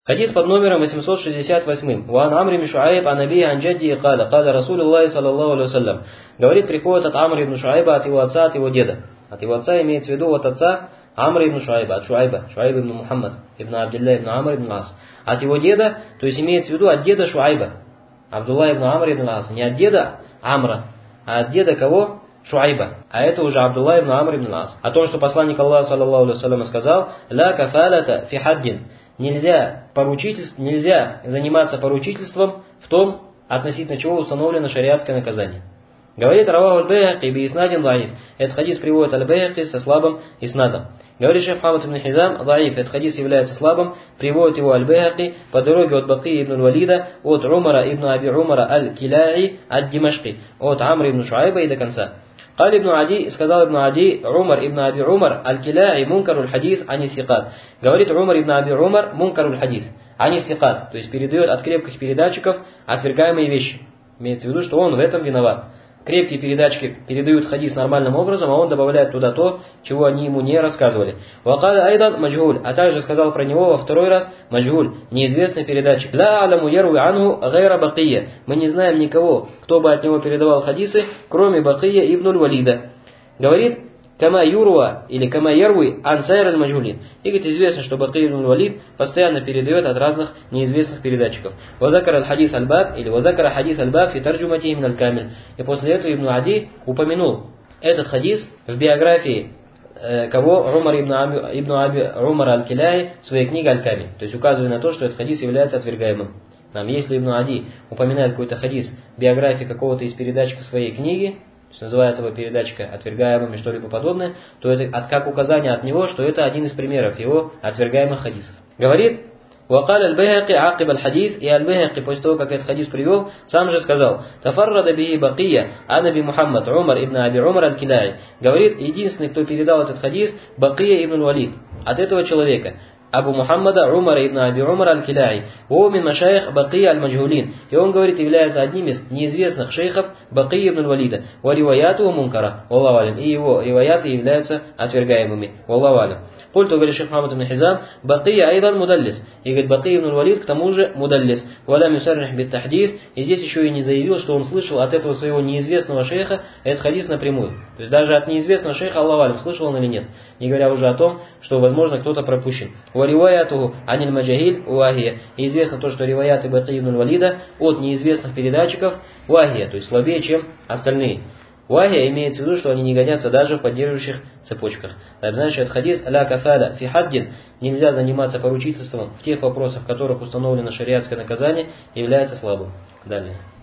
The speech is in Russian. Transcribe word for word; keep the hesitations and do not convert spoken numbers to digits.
Хадис под номером восемьсот шестьдесят восемь. Ван Амр ибн Шуайб ан Аби ан Джадди каля, каля Расулуллахи саллаллаху алейхи вассалям. Говорит, приходит от Амра ибн Шуайба, от его отца, от его деда. От его отца имеется в виду от отца Амра ибн Шуайба, от Шуайба, Шуайб ибн Мухаммад, ибн Абдилля ибн Амр ибн Ас. От его деда, то есть имеется в виду от деда Шуайба, Абдулла ибн Амр ибн Ас. Не от деда Амра, а от деда кого? Шуайба. А это уже Абдулла ибн Амр ибн Ас. О том, что посланник Аллаха саллаллаху алейхи вассалям сказал: «Ла кафалата фи хаддин». Нельзя поручительство, нельзя заниматься поручительством в том, относительно чего установлено шариатское наказание. Говорит раваху аль-Байхақи би иснадин даиф. Этот хадис приводит аль-Байхақи со слабым иснадом. Говорит шейх Мухаммад ибн Хизам даиф. Этот хадис является слабым. Приводит его аль-Байхақи по дороге от Бакии ибн Валида, от Умара ибн Аби Умара аль-Киляи ад-Димашки, от Амра ибн Шуайба и до конца. Кали ибн Ади, сказал ибн Ади, Умар ибн Аби Умар аль-Киляи мункаруль хадис ани сикат. Говорит Умар ибн Аби Умар мункаруль хадис ани сикат. То есть передает от крепких передатчиков отвергаемые вещи. Имеется в виду, что он в этом виноват. Крепкие передатчики передают хадис нормальным образом, а он добавляет туда то, чего они ему не рассказывали. Вакаля айдан маджгуль, а также сказал про него во второй раз маджгуль, неизвестный передатчик. Ла аляму яру анху гайра бакия. Мы не знаем никого, кто бы от него передавал хадисы, кроме Бакия ибн аль-Валида. Говорит, кама юрва или кама ярви ан сайр аль-маджгулин. И говорит, известно, что Бакия ибн аль-Валид постоянно передает от разных неизвестных передатчиков. Вазакар аль-хадис аль-баб или вазакар хадис аль-баб фи тарджумати мин аль-камиль. И после этого Ибн Ади упомянул этот хадис в биографии э, кого? Умар ибн Аби, ибн Аби Умар аль-Киляй в своей книге аль-Камиль. То есть указывая на то, что этот хадис является отвергаемым. Нам, если Ибн Ади упоминает какой-то хадис в биографии какого-то из передатчиков своей книги, то есть называет его передатчика отвергаемым и что-либо подобное, то это от, как указание от него, что это один из примеров его отвергаемых хадисов. Говорит, «Вакаль аль-Байхақи акиб аль-хадис», и аль-Байхақи после того, как этот хадис привел, сам же сказал: «Тафаррада бихи Бакия, а наби Мухаммад, Умар ибн Аби Умар аль-Киляй». Говорит, единственный, кто передал этот хадис, Бакия ибн Валид, от этого человека. Абу Мухаммада Умара ибн Аби Умар аль-Киляй, о мин машайх Бакия аль-Маджгулин. И он, говорит, является одним из неизвестных шейхов Бакия ибн Валида. Ва риваяту мункара, валлаху алям. И его риваяты являются отвергаемыми. Валлаху алям. Культу, говорит шейх Мухаммад ибн Хизам, Бакия айдан мудаллис. И говорит, Бакия ибн Валид к тому же мудаллис. Валям юсаррих бит тахдис. И здесь еще и не заявил, что он слышал от этого своего неизвестного шейха этот хадис напрямую. То есть даже от неизвестного шейха, Аллаху алям, слышал он или нет. Не говоря уже о том, что, возможно, кто-то пропущен. Риваятуху аниль маджахиль вахия. И известно то, что риваяты Бакия ибн Валида от неизвестных передатчиков вахия, то есть слабее, чем остальные. Вахия имеется в виду, что они не годятся даже в поддерживающих цепочках. Так значит, этот хадис ля кафаля фи хаддин, нельзя заниматься поручительством в тех вопросах, в которых установлено шариатское наказание, является слабым. Далее.